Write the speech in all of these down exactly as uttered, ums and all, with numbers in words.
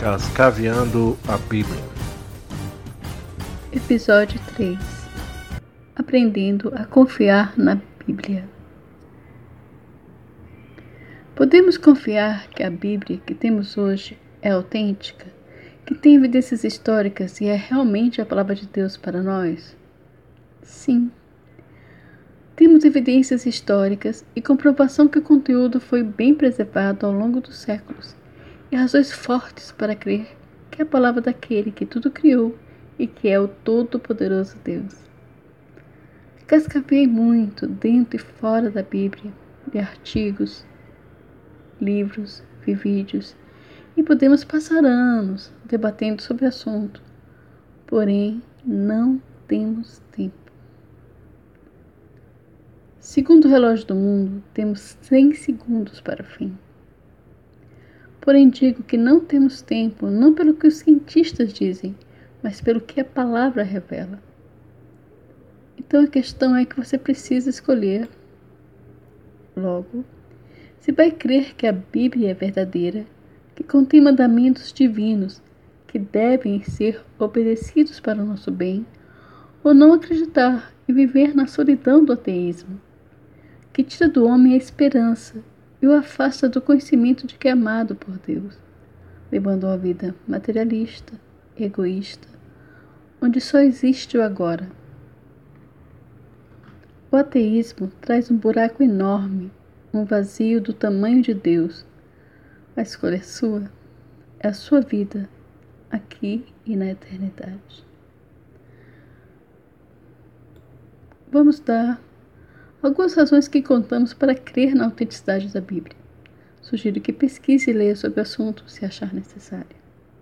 Cascaveando a Bíblia. Episódio três. Aprendendo a confiar na Bíblia. Podemos confiar que a Bíblia que temos hoje é autêntica, que tem evidências históricas e é realmente a palavra de Deus para nós? Sim. Temos evidências históricas e comprovação que o conteúdo foi bem preservado ao longo dos séculos, e razões fortes para crer que é a palavra daquele que tudo criou e que é o Todo-Poderoso Deus. Cascaveei muito dentro e fora da Bíblia, de artigos, livros, vi vídeos, e podemos passar anos debatendo sobre o assunto, porém não temos tempo. Segundo o relógio do mundo, temos cem segundos para o fim. Porém digo que não temos tempo, não pelo que os cientistas dizem, mas pelo que a palavra revela. Então a questão é que você precisa escolher. Logo, se vai crer que a Bíblia é verdadeira, que contém mandamentos divinos que devem ser obedecidos para o nosso bem, ou não acreditar e viver na solidão do ateísmo, que tira do homem a esperança e o afasta do conhecimento de que é amado por Deus, levando uma vida materialista, egoísta, onde só existe o agora. O ateísmo traz um buraco enorme, um vazio do tamanho de Deus. A escolha é sua, é a sua vida, aqui e na eternidade. Vamos dar algumas razões que contamos para crer na autenticidade da Bíblia. Sugiro que pesquise e leia sobre o assunto se achar necessário.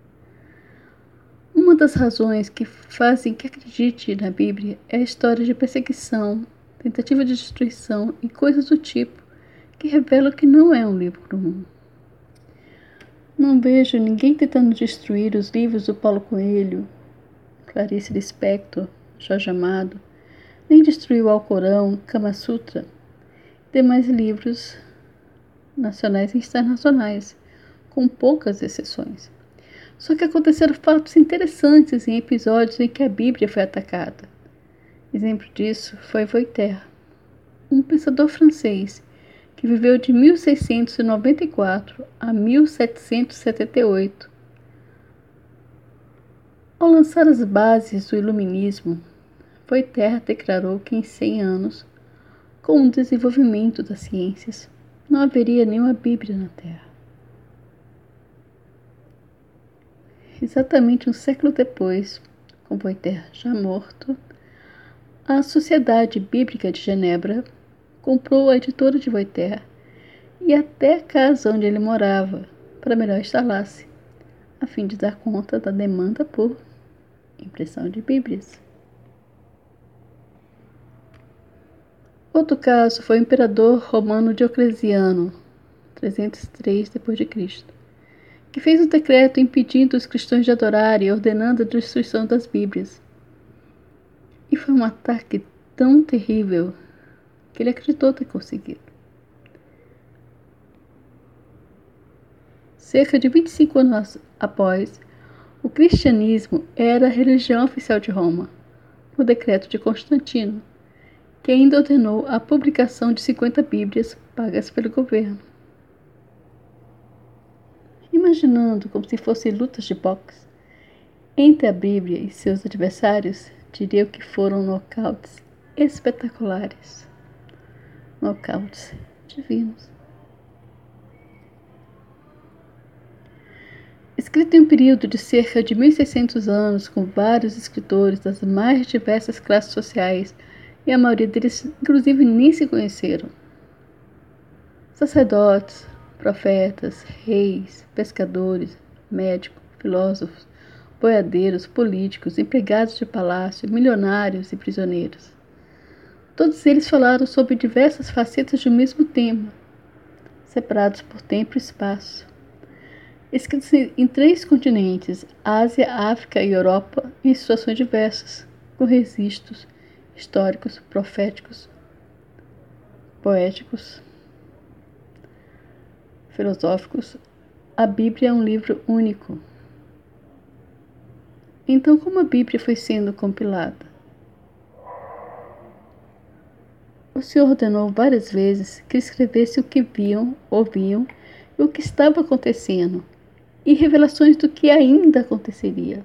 Uma das razões que fazem que acredite na Bíblia é a história de perseguição, tentativa de destruição e coisas do tipo que revelam que não é um livro comum. Não vejo ninguém tentando destruir os livros do Paulo Coelho, Clarice Lispector, Jorge Amado, nem destruiu o Alcorão, Kama Sutra e demais livros nacionais e internacionais, com poucas exceções. Só que aconteceram fatos interessantes em episódios em que a Bíblia foi atacada. Exemplo disso foi Voltaire, um pensador francês que viveu de mil seiscentos e noventa e quatro a mil setecentos e setenta e oito. Ao lançar as bases do iluminismo, Voltaire declarou que em cem anos, com o desenvolvimento das ciências, não haveria nenhuma Bíblia na Terra. Exatamente um século depois, com Voltaire já morto, a Sociedade Bíblica de Genebra comprou a editora de Voltaire e até a casa onde ele morava, para melhor instalar-se, a fim de dar conta da demanda por impressão de Bíblias. Outro caso foi o imperador romano Diocleciano, trezentos e três depois de Cristo, que fez um decreto impedindo os cristãos de adorarem e ordenando a destruição das Bíblias. E foi um ataque tão terrível que ele acreditou ter conseguido. Cerca de vinte e cinco anos após, o cristianismo era a religião oficial de Roma, por decreto de Constantino, que ainda ordenou a publicação de cinquenta Bíblias pagas pelo governo. Imaginando como se fossem lutas de boxe entre a Bíblia e seus adversários, diria que foram nocautes espetaculares, nocautes divinos. Escrito em um período de cerca de mil e seiscentos anos, com vários escritores das mais diversas classes sociais, e a maioria deles, inclusive, nem se conheceram. Sacerdotes, profetas, reis, pescadores, médicos, filósofos, boiadeiros, políticos, empregados de palácio, milionários e prisioneiros. Todos eles falaram sobre diversas facetas de um mesmo tema, separados por tempo e espaço. Escritos em três continentes, Ásia, África e Europa, em situações diversas, com registros históricos, proféticos, poéticos, filosóficos. A Bíblia é um livro único, Então, como a Bíblia foi sendo compilada? O Senhor ordenou várias vezes que escrevesse o que viam, ouviam e o que estava acontecendo, e revelações do que ainda aconteceria.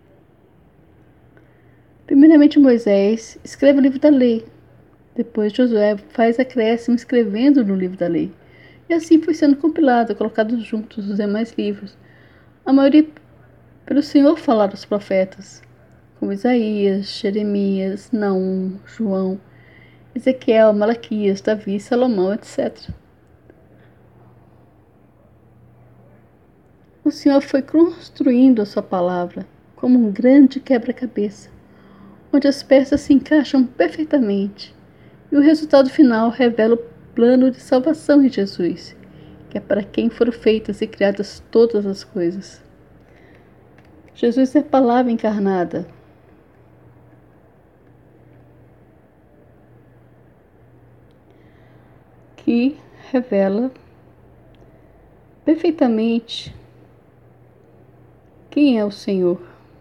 Primeiramente, Moisés escreve o livro da lei. Depois, Josué faz acréscimo escrevendo no livro da lei. E assim foi sendo compilado, colocado juntos os demais livros. A maioria pelo Senhor falar aos profetas, como Isaías, Jeremias, Naum, João, Ezequiel, Malaquias, Davi, Salomão, etcétera. O Senhor foi construindo a sua palavra como um grande quebra-cabeça, onde as peças se encaixam perfeitamente, e o resultado final revela o plano de salvação em Jesus, que é para quem foram feitas e criadas todas as coisas. Jesus é a palavra encarnada. Que revela perfeitamente quem é o Senhor.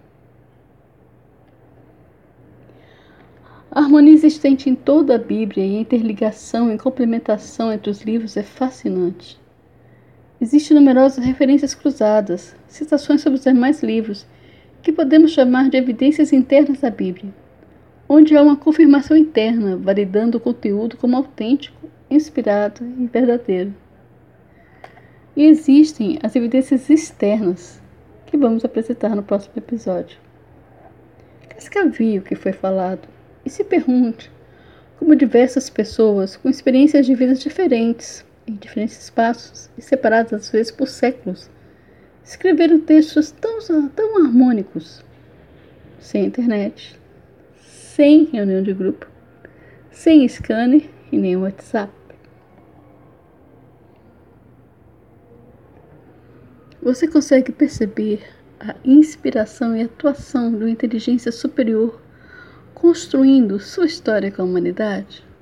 A harmonia existente em toda a Bíblia e a interligação e complementação entre os livros é fascinante. Existem numerosas referências cruzadas, citações sobre os demais livros, que podemos chamar de evidências internas da Bíblia, onde há uma confirmação interna, validando o conteúdo como autêntico, inspirado e verdadeiro. E existem as evidências externas, que vamos apresentar no próximo episódio. Cascavie o que foi falado e se pergunte como diversas pessoas com experiências de vidas diferentes, em diferentes espaços e separadas às vezes por séculos, escreveram textos tão, tão harmônicos, sem internet, sem reunião de grupo, sem scanner e nem WhatsApp. Você consegue perceber a inspiração e atuação de uma inteligência superior construindo sua história com a humanidade?